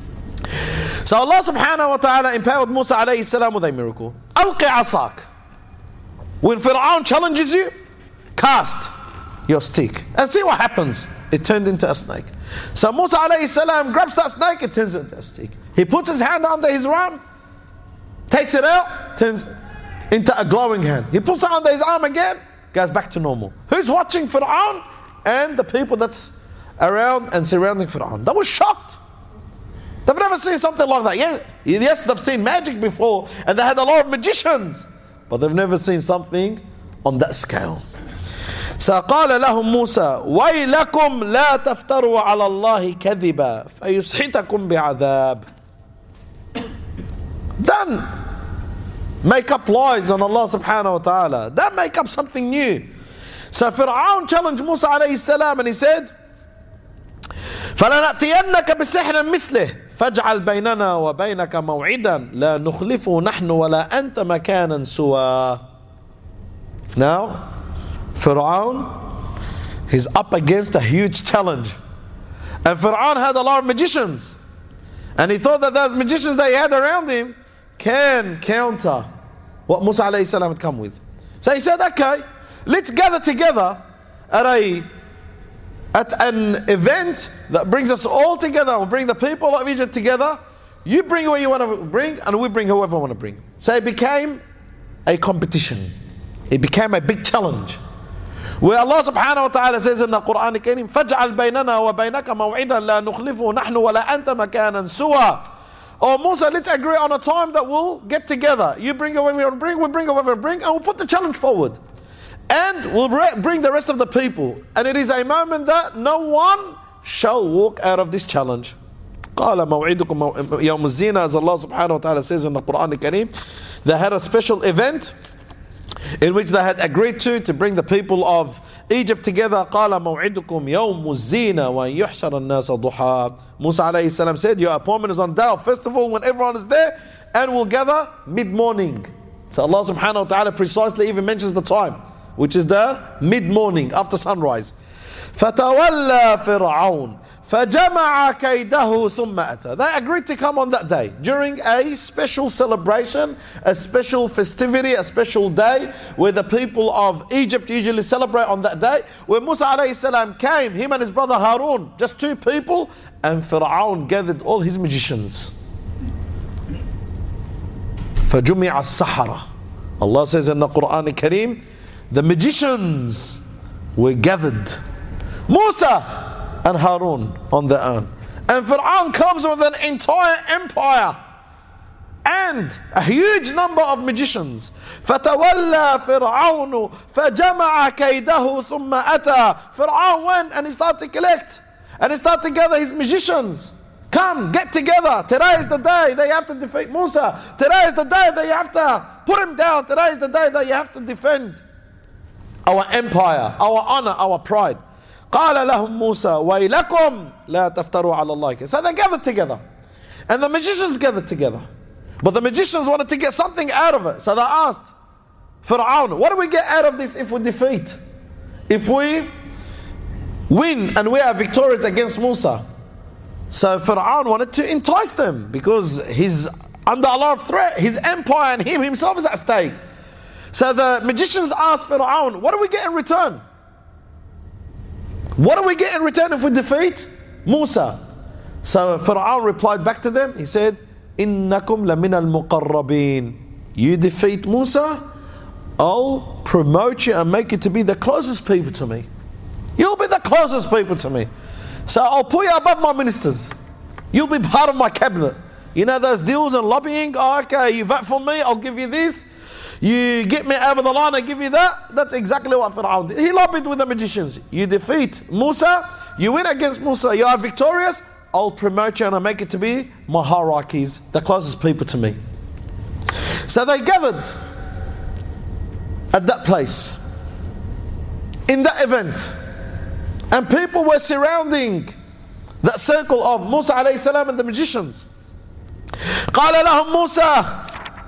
So Allah subhanahu wa ta'ala empowered Musa alayhi salam with a miracle. Alqi asak. When Fir'aun challenges you, cast your stick and see what happens. It turned into a snake. So Musa alayhi salam grabs that snake, it turns into a stick. He puts his hand under his arm, takes it out, turns into a glowing hand. He puts it under his arm again, goes back to normal. Who's watching Fir'aun? And the people that's around and surrounding Fir'aun. They were shocked. They've never seen something like that. Yes, they've seen magic before and they had a lot of magicians, but they've never seen something on that scale. فقال لهم موسى ويلكم لا تفتروا على الله كذبا فيسحتكم بعذاب. Don't make up lies on Allah subhanahu wa ta'ala. Don't make up something new. So Fir'aun challenged Musa alayhi salam and he said فلنأتينك بسحر مثله فاجعل بيننا وبينك موعدا لا نخلفه نحن ولا أنت مكانا سوى. Now Fir'aun, he's up against a huge challenge. And Fir'aun had a lot of magicians. And he thought that those magicians that he had around him can counter what Musa alayhi salam had come with. So he said, okay, let's gather together at an event that brings us all together. We'll bring the people of Egypt together. You bring who you want to bring, and we bring whoever we want to bring. So it became a competition. It became a big challenge. Where Allah subhanahu wa ta'ala says in the Quran al-Kareem فَاجْعَلْ بَيْنَنَا وَبَيْنَكَ مَوْعِدًا لَا نُخْلِفُهُ نَحْنُ وَلَا أَنْتَ مَكَانًا سُوًى. Oh Musa, let's agree on a time that we'll get together. You bring whoever you want to bring, we bring whoever we bring, and we'll put the challenge forward. And we'll bring the rest of the people. And it is a moment that no one shall walk out of this challenge. قَالَ مَوْعِدُكُمْ يَوْمُ الزِّينَةِ, as Allah subhanahu wa ta'ala says in the Quran al-Kareem. They had a special event in which they had agreed to bring the people of Egypt together. قال موعدكم يوم الزينة وأن يحشر الناس ضحى. Musa alayhi salam said, your appointment is on day of festival when everyone is there, and we'll gather mid-morning. So Allah subhanahu wa ta'ala precisely even mentions the time, which is the mid-morning after sunrise. فَتَوَلَّى فِرْعَوْنَ فَجَمَعَ كَيْدَهُ ثُمَّ أَتَى. They agreed to come on that day during a special celebration, a special festivity, a special day where the people of Egypt usually celebrate on that day. When Musa alayhi salam came, him and his brother Harun, just two people, and Fir'aun gathered all his magicians. فَجُمِعَ السَّحَرَةِ. Allah says in the Quran al-Kareem, the magicians were gathered. Musa and Harun on their own. And Fir'aun comes with an entire empire and a huge number of magicians. فَتَوَلَّى فِرْعَوْنُ فَجَمَعَ كَيْدَهُ ثُمَّ أَتَى. Fir'aun went and he started to collect and he started to gather his magicians. Come, get together. Today is the day that you have to defeat Musa. Today is the day that you have to put him down. Today is the day that you have to defend our empire, our honor, our pride. قال لهم موسى ويلكم لا تفتروا على الله. So they gathered together and the magicians gathered together, but the magicians wanted to get something out of it. So they asked Fir'aun, what do we get out of this if we defeat, if we win and we are victorious against Musa? So Fir'aun wanted to entice them because he's under a lot of threat. His empire and him himself is at stake. So the magicians asked Fir'aun, what do we get in return? What do we get in return if we defeat Musa? So Fir'aun replied back to them. He said, إِنَّكُمْ لَمِنَ الْمُقَرَّبِينَ. You defeat Musa, I'll promote you and make you to be the closest people to me. You'll be the closest people to me. So I'll put you above my ministers. You'll be part of my cabinet. You know those deals and lobbying? Oh, okay, you vote for me, I'll give you this. You get me over the line, I give you that. That's exactly what Fir'aun did. He lobbied with the magicians. You defeat Musa, you win against Musa, you are victorious, I'll promote you and I'll make it to be my hierarchies, the closest people to me. So they gathered at that place, in that event, and people were surrounding that circle of Musa alayhi salam and the magicians. قال لهم موسى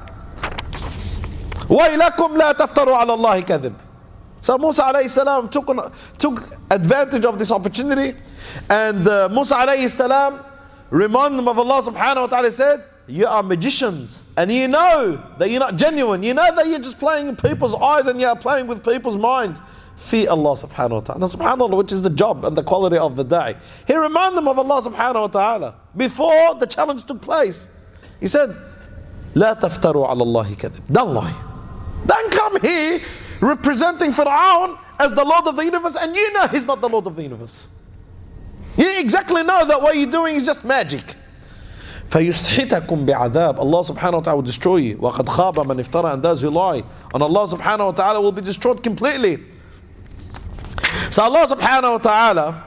وَيْلَكُمْ لَا تَفْتَرُوا عَلَى اللَّهِ كَذِبٍ. So Musa alayhi salam took advantage of this opportunity, and Musa alayhi salam reminded them of Allah subhanahu wa ta'ala, said, you are magicians and you know that you're not genuine. You know that you're just playing in people's eyes and you're playing with people's minds. Fear Allah subhanahu wa ta'ala. Subhanallah, which is the job and the quality of the day. He reminded them of Allah subhanahu wa ta'ala before the challenge took place. He said, لا تفتروا على الله كذب. Don't lie. Don't come here representing Fir'aun as the Lord of the universe, and you know he's not the Lord of the universe. You exactly know that what you're doing is just magic. فَيُسْحِتَكُمْ بِعَذَابٍ. Allah subhanahu wa ta'ala will destroy you. وَقَدْ خَابَ مَنْ اِفْتَرَى. And those who lie on Allah subhanahu wa ta'ala will be destroyed completely. So Allah subhanahu wa ta'ala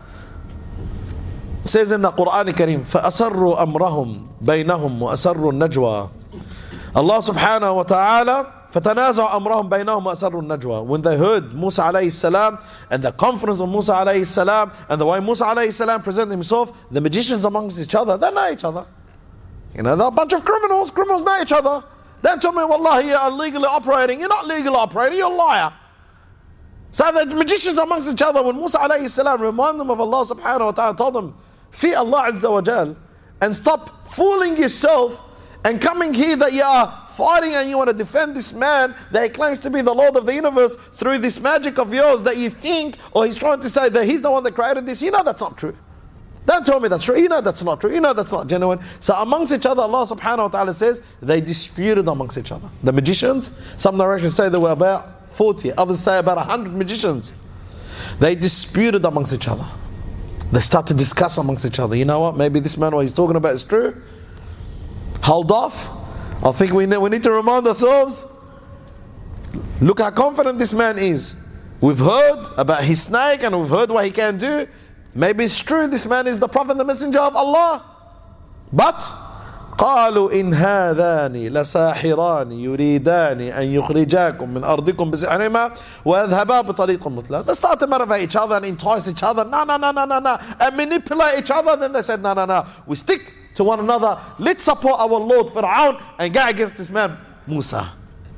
says in the Quran al-Kareem, فَأَسَرُّوا أَمْرَهُمْ بَيْنَهُمْ وَأَسَرُّوا النَّجْوَى. Allah subhanahu wa ta'ala, فَتَنَازَعُوا أَمْرَهُمْ بَيْنَهُمْ وَأَسَرُّوا النَّجْوَى. When they heard Musa alayhi salam and the confidence of Musa alayhi salam and the way Musa alayhi salam presented himself, the magicians amongst each other, they know each other. You know, they're a bunch of criminals. Criminals know each other. Don't tell me, wallahi, you're illegally operating. You're not legally operating, you're a liar. So the magicians amongst each other, when Musa alayhi salam reminded them of Allah subhanahu wa ta'ala, told them, fear Allah azza wa jal, and stop fooling yourself and coming here that you are fighting and you want to defend this man that he claims to be the Lord of the universe through this magic of yours that you think, or he's trying to say that he's the one that created this. You know that's not true. Don't tell me that's true. You know that's not true. You know that's not genuine. So amongst each other, Allah subhanahu wa ta'ala says, they disputed amongst each other. The magicians, some narrations say there were about 40, others say about 100 magicians. They disputed amongst each other. They start to discuss amongst each other. You know what? Maybe this man, what he's talking about is true. Hold off. I think we need to remind ourselves. Look how confident this man is. We've heard about his snake and we've heard what he can do. Maybe it's true this man is the Prophet and the Messenger of Allah. But قالوا إن هذان لساحران يريدان أن يخرجاكم من أرضكم بسحرهما ويذهبا بطريق مثلى. They start to motivate each other and entice each other. No. And manipulate each other. Then they said, no. We stick to one another. Let's support our Lord Fir'aun and go against this man Musa.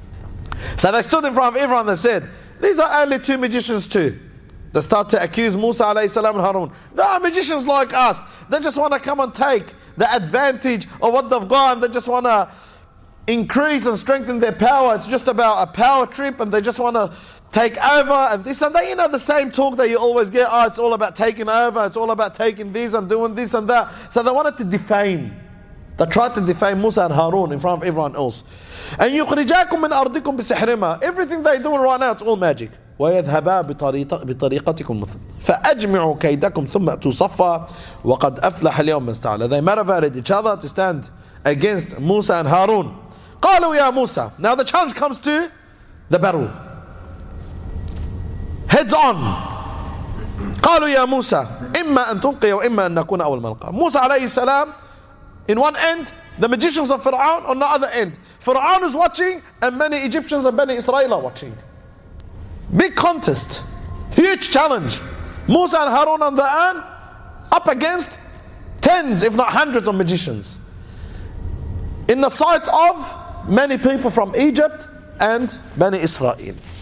So they stood in front of everyone and said, these are only two magicians too. They start to accuse Musa alayhi salam and Harun. They are magicians like us. They just want to come and take the advantage of what they've got. They just want to increase and strengthen their power. It's just about a power trip, and they just want to take over and this and that. You know, the same talk that you always get. Oh, it's all about taking over. It's all about taking this and doing this and that. So they wanted to defame. They tried to defame Musa and Harun in front of everyone else. And يُخْرِجَاكُم مِّنْ أَرْضِكُم بِسِحْرِهِمَا. Everything they're doing right now, it's all magic. وَيَذْهَبَا بِطَرِيقَتِكُمْ فَأَجْمِعُوا كَيْدَكُمْ ثُمَّ أَتُوا صَفًّا وَقَدْ أَفْلَحَ الْيَوْمَ مَنِ اسْتَعْلَى. They motivated each other to stand against Musa and Harun. قَالُوا يَا Musa. Now the challenge comes to the battle. Heads on. قَالُوا يَا مُوسَى إِمَّا أَن تُلْقِيَ وَإِمَّا أَن نَكُونَ أَوَّلَ مَنْ أَلْقَى. Musa alayhi salam in one end, the magicians of Fir'aun on the other end. Fir'aun is watching, and many Egyptians and Bani Israel are watching. Big contest, huge challenge. Musa and Harun on the end, up against tens if not hundreds of magicians, in the sight of many people from Egypt and Bani Israel.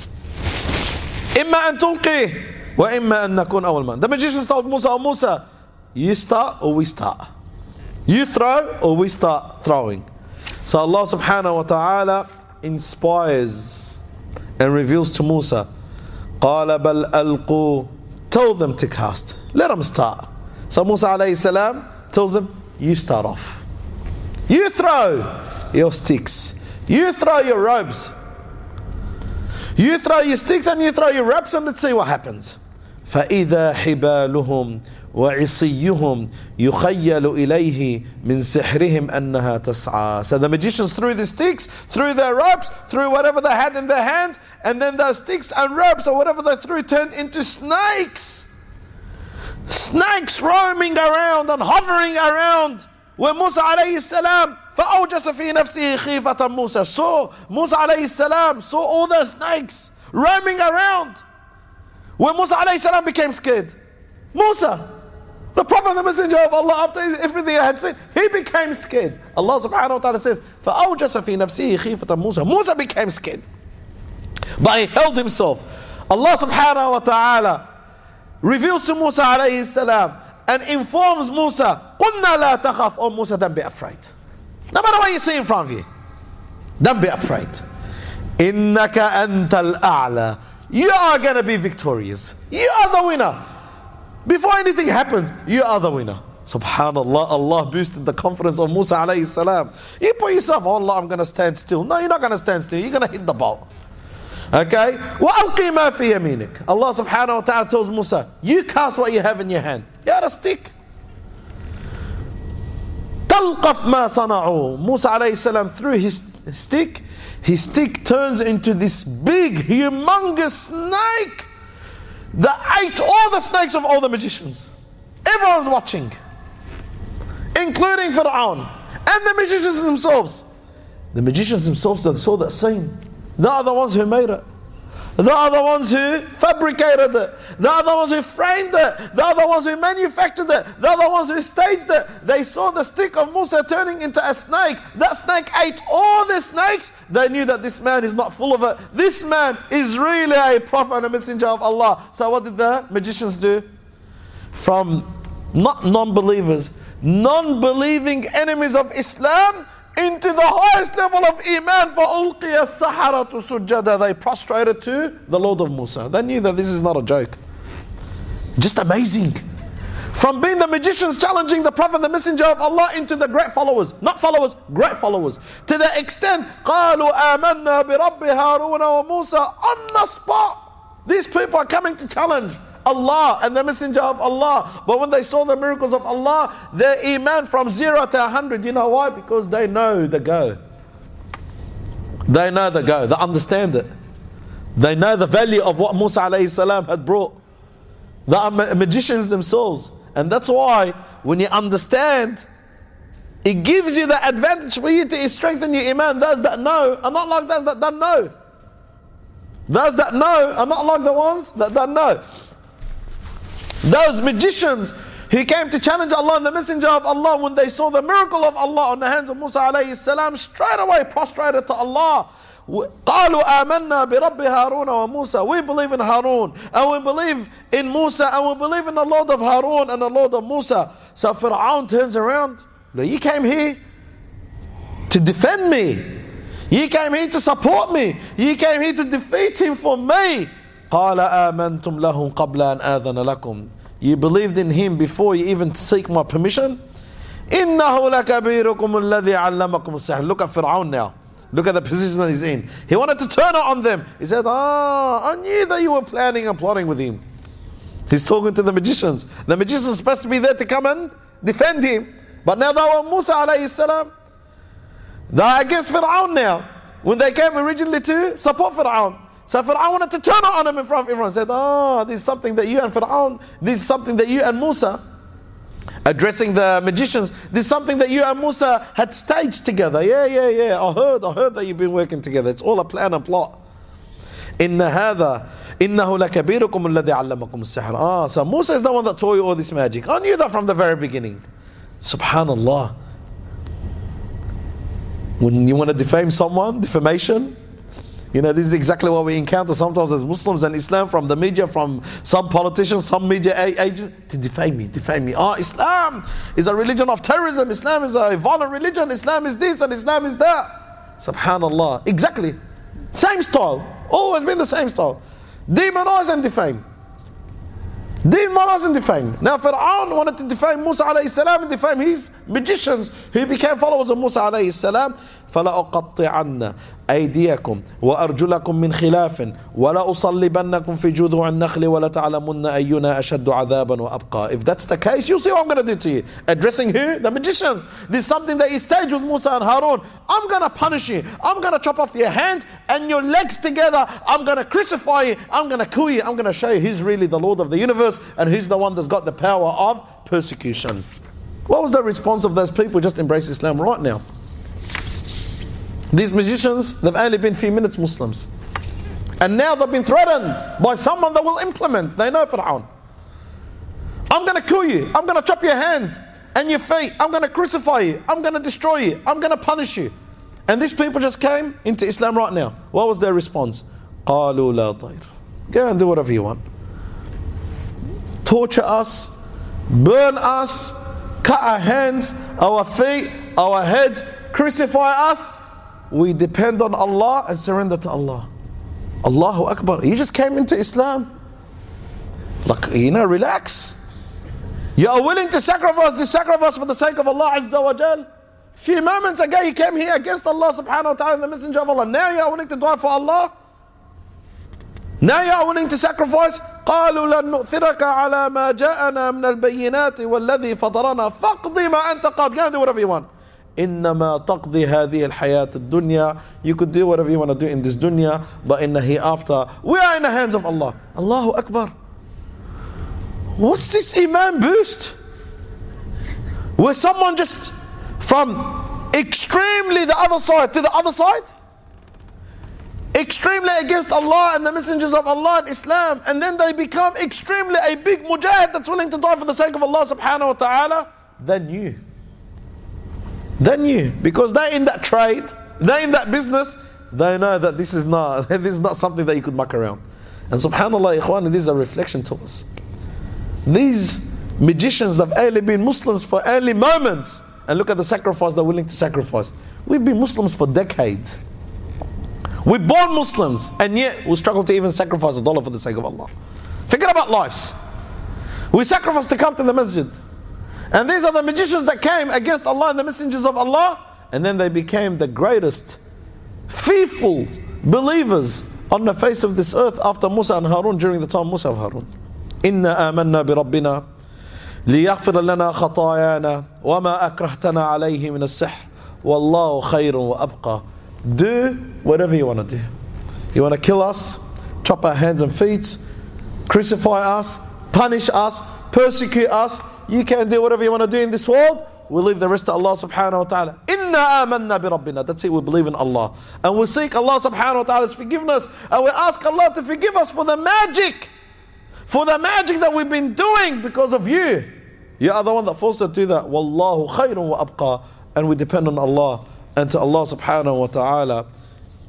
إِمَّا أَن تُلْقِي وَإِمَّا أَن نَكُونَ أَوَّلَ مَنْ. The magicians told Musa, oh Musa, you start or we start. You throw or we start throwing. So Allah subhanahu wa ta'ala inspires and reveals to Musa, قَالَ بَلْ أَلْقُوا. Tell them to cast. Let them start. So Musa alayhi salam tells them, you start off. You throw your sticks. You throw your ropes. You throw your sticks and you throw your ropes, and let's see what happens. فَإِذَا حِبَالُهُمْ وَعِصِيُّهُمْ يُخَيَّلُ إِلَيْهِ مِنْ سِحْرِهِمْ أَنَّهَا تَسْعَى. So the magicians threw the sticks, threw their ropes, threw whatever they had in their hands, and then those sticks and ropes or whatever they threw turned into snakes. Snakes roaming around and hovering around. When Musa alayhi salam فَأَوْجَسَ فِي نَفْسِهِ خِيفَةً مُوسَى. So Musa alayhi salam saw all the snakes roaming around. When Musa alayhi salam became scared, Musa, the Prophet, the Messenger of Allah, after everything I had said, he became scared. Allah subhanahu wa ta'ala says, فَأَوْجَسَ فِي نَفْسِهِ خِيفَةً مُوسَى. Musa became scared, but he held himself. Allah subhanahu wa ta'ala reveals to Musa alayhi salam and informs Musa, قُلْنَا لَا تَخَفْ. Oh Musa, don't be afraid. No matter what you see in front of you, don't be afraid. إِنَّكَ أَنْتَ الْأَعْلَى. You are going to be victorious. You are the winner. Before anything happens, you are the winner. Subhanallah, Allah boosted the confidence of Musa alayhi salam. You put yourself, oh Allah, I'm going to stand still. No, you're not going to stand still. You're going to hit the ball. Okay? وَأَلْقِي مَا فِي يَمِينِكَ. Allah subhanahu wa ta'ala tells Musa, you cast what you have in your hand. You had a stick. تَلْقَفْ مَا صَنَعُوا. Musa alayhi salam threw his stick. His stick turns into this big, humongous snake that ate all the snakes of all the magicians. Everyone's watching, including Fir'aun and the magicians themselves. The magicians themselves that saw that scene, they are the ones who made it. They are the ones who fabricated it. They are the ones who framed it. They are the ones who manufactured it. They are the ones who staged it. They saw the stick of Musa turning into a snake. That snake ate all the snakes. They knew that this man is not full of it. This man is really a prophet and a messenger of Allah. So what did the magicians do? From not non-believers, non-believing enemies of Islam, into the highest level of Iman, فَأُلْقِيَ السَّحَرَةُ سُجَّدًا. They prostrated to the Lord of Musa. They knew that this is not a joke. Just amazing. From being the magicians challenging the Prophet, the Messenger of Allah, into the great followers. Not followers, great followers. To the extent, قَالُوا آمَنَّا بِرَبِّ هَارُونَ وَمُوسَى. On the spot, these people are coming to challenge Allah and the Messenger of Allah. But when they saw the miracles of Allah, their iman from 0 to 100. You know why? Because they know the go. They know the go. They understand it. They know the value of what Musa alayhi salam had brought. They are magicians themselves. And that's why when you understand, it gives you the advantage for you to strengthen your iman. Those that know are not like those that don't know. Those that know are not like the ones that don't know. Those magicians who came to challenge Allah and the Messenger of Allah, when they saw the miracle of Allah on the hands of Musa alayhi salam, straight away prostrated to Allah. قالوا آمنا برب هارون وموسى. We believe in Harun, and we believe in Musa, and we believe in the Lord of Harun and the Lord of Musa. So Fir'aun turns around. You came here to defend me. You came here to support me. You came here to defeat him for me. قال آمنتم لهم قبل أن آذن لكم. You believed in him before you even seek my permission? إنه لكبيركم الذي علمكم السحر. Look at Fir'aun now. Look at the position that he's in. He wanted to turn it on them. He said, I knew that you were planning and plotting with him. He's talking to the magicians. The magicians are supposed to be there to come and defend him. But now they were Musa alayhi salam. They're against Fir'aun now. When they came originally to support Fir'aun. So Fir'aun wanted to turn it on him in front of everyone. Said, this is something that you and Fir'aun, this is something that you and Musa, addressing the magicians, this is something that you and Musa had staged together. Yeah. I heard that you've been working together. It's all a plan and plot. إنه لكبيركم الذي علمكم السحر. So Musa is the one that taught you all this magic. I knew that from the very beginning. Subhanallah. When you want to defame someone, defamation, this is exactly what we encounter sometimes as Muslims and Islam, from the media, from some politicians, some media agents, to defame me. Islam is a religion of terrorism. Islam is a violent religion. Islam is this and Islam is that. Subhanallah. Exactly. Same style. Always been the same style. Demonize and defame. Demonize and defame. Now Fir'aun wanted to defame Musa alayhi salam and defame his magicians who became followers of Musa alayhi salam. فلأقطعن أيديكم وأرجلكم من خلاف ولأصلبنكم في جذوع النخل ولتعلمن أينا أشد عذابا وأبقى. If that's the case, you'll see what I'm going to do to you. Addressing who? The magicians. This is something that he staged with Musa and Harun. I'm going to punish you. I'm going to chop off your hands and your legs together. I'm going to crucify you. I'm going to kill you. I'm going to show you who's really the Lord of the universe and who's the one that's got the power of persecution. What was the response of those people who just embraced Islam right now? These magicians, they've only been a few minutes Muslims. And now they've been threatened by someone that will implement. They know Fir'aun. I'm going to kill you. I'm going to chop your hands and your feet. I'm going to crucify you. I'm going to destroy you. I'm going to punish you. And these people just came into Islam right now. What was their response? قالوا لا ضير. Go and do whatever you want. Torture us, burn us, cut our hands, our feet, our heads, crucify us. We depend on Allah and surrender to Allah. Allahu Akbar. You just came into Islam. Relax. You are willing to sacrifice for the sake of Allah Azza wa Jal. Few moments ago you came here against Allah subhanahu wa ta'ala and the Messenger of Allah. Now you are willing to die for Allah. Now you are willing to sacrifice. قالوا لن نؤثرك على ما جاءنا من البينات والذي فطرنا فاقضي ما أنت قاض. Go and do whatever you want. إنما تقضي هذه الحياة الدنيا. You could do whatever you want to do in this dunya, but in the hereafter, we are in the hands of Allah. Allahu Akbar. What's this Iman boost? Where someone just from extremely the other side to the other side, extremely against Allah and the messengers of Allah and Islam, and then they become extremely a big mujahid that's willing to die for the sake of Allah subhanahu wa ta'ala. They knew, because they're in that trade, they're in that business, they know that this is not something that you could muck around. And subhanAllah, ikhwan, this is a reflection to us. These magicians have only been Muslims for only moments, and look at the sacrifice they're willing to sacrifice. We've been Muslims for decades. We're born Muslims, and yet we struggle to even sacrifice $1 for the sake of Allah. Forget about lives. We sacrifice to come to the masjid. And these are the magicians that came against Allah and the messengers of Allah, and then they became the greatest fearful believers on the face of this earth after Musa and Harun, during the time Musa and Harun. إِنَّا آمَنَّا بِرَبِّنَا لِيَغْفِرَ لَنَا خَطَايَانَا وَمَا أَكْرَهْتَنَا عَلَيْهِ مِنَ السِّحْرِ وَاللَّهُ خَيْرٌ وَأَبْقَى. Do whatever you want to do. You want to kill us, chop our hands and feet, crucify us, punish us, persecute us. You can do whatever you want to do in this world. We'll leave the rest to Allah subhanahu wa ta'ala. Inna amanna bi rabbina. That's it, we believe in Allah. And we seek Allah subhanahu wa ta'ala's forgiveness. And we ask Allah to forgive us for the magic. For the magic that we've been doing because of you. You are the one that forced us to do that. Wallahu khayrun wa abqa. And we depend on Allah. And to Allah subhanahu wa ta'ala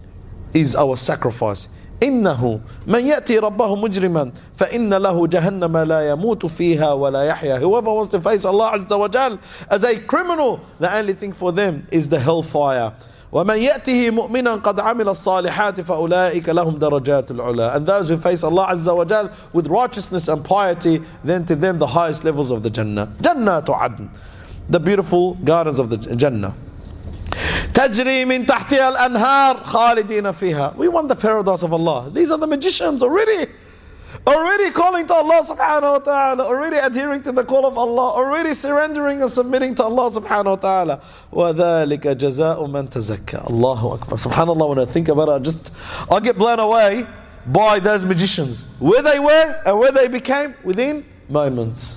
is our sacrifice. إنه من يأتي ربه مجرما فإن له جهنم لا يموت فيها ولا يحيا. Whoever wants to face Allah Azza wa Jal as a criminal, the only thing for them is the hellfire. وَمَنْ يَأْتِهِ مُؤْمِنًا قَدْ عَمِلَ الصَّالِحَاتِ فَأُولَٰئِكَ لَهُمْ دَرَجَاتُ الْعُلَىٰ. And those who face Allah Azza wa Jal with righteousness and piety, then to them the highest levels of the Jannah. Jannatu Adn, the beautiful gardens of the Jannah. تجري من تحتها الأنهار خالدين فيها. We want the paradise of Allah. These are the magicians already calling to Allah subhanahu wa ta'ala, already adhering to the call of Allah, already surrendering and submitting to Allah subhanahu wa ta'ala. وَذَلِكَ جَزَاءُ مَنْ تَزَكَّى. Allahu Akbar. Subhanallah, when I think about it, I get blown away by those magicians. Where they were and where they became within moments.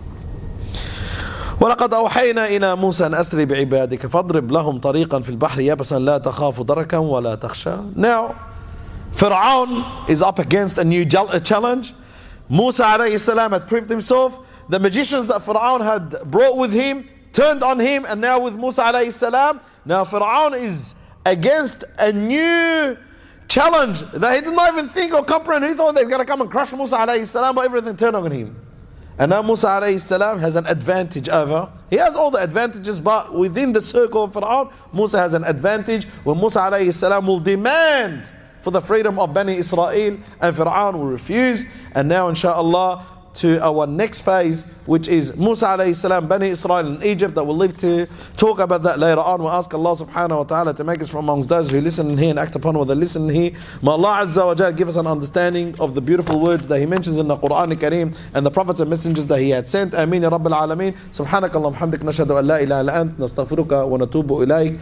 ولقد أوحينا إلى موسى أن أسر بعبادك فاضرب لهم طريقا في البحر يبسا لا تخاف دركا ولا تخشى. Now, Fir'aun is up against a new challenge. Musa alayhi salam had proved himself. The magicians that Fir'aun had brought with him turned on him, and now with Musa alayhi salam, now Fir'aun is against a new challenge that he did not even think or comprehend. He thought they were going to come and crush Musa alayhi salam, but everything turned on him. And now Musa alayhi salam has an advantage over. He has all the advantages, but within the circle of Fir'aun, Musa has an advantage when Musa alayhi salam will demand for the freedom of Bani Israel, and Fir'aun will refuse. And now inshaAllah to our next phase, which is Musa alayhi salam, Bani Israel in Egypt, that we'll live to talk about that later on. We'll ask Allah subhanahu wa ta'ala to make us from amongst those who listen here and act upon what they listen here. May Allah Azza wa Jal give us an understanding of the beautiful words that He mentions in the Quran al-Kareem and the prophets and messengers that He had sent. Ameen ya Rabbil Alameen. Subhanakallah hamdik nashhadu an la ilaha illa ant nastaghfiruka wa natubu ilayk.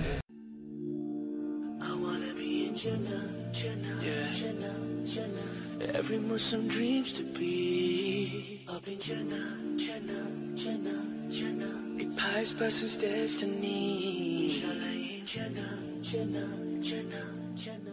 Every Muslim dreams to be up in Jannah, Jannah, Jannah, Jannah. A pious person's destiny. Inshallah in Jannah, Jannah, Jannah, Jannah.